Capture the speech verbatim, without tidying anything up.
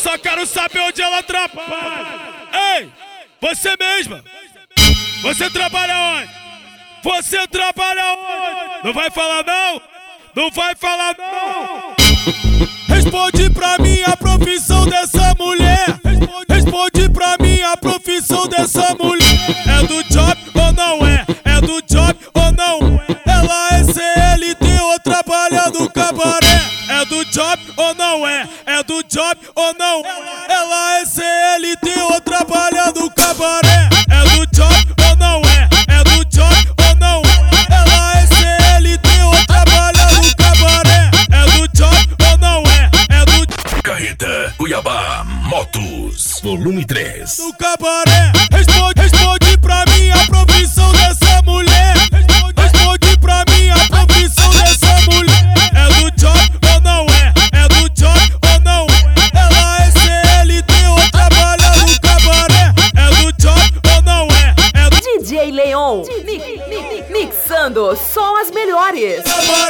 só quero saber onde ela trabalha. Ei, você mesma. Você trabalha onde? Você trabalha onde? Não vai falar não? Não vai falar não? Responde pra mim a profissão dessa mulher. Responde, responde pra mim a profissão dessa mulher. É do job ou não é? É do job ou não é? Ela é C L T ou trabalha no cabaré? É do job ou não é? É do job ou não? Ela é C L T ou trabalha no cabaré? É do job ou não é? É do job ou não? Ela é C L T ou trabalha no cabaré? É do job ou não é? É do Carreta Cuiabá Motos Volume três. No cabaré. Responde, responde pra mim a profissão dessa mulher. Responde, responde pra mim a profissão dessa mulher. É do job ou não é? É do job ou não? Ela é C L T ou trabalha no cabaré? É do job ou não é? É do D J Leon mi, mi, mixando só as melhores. cabaré.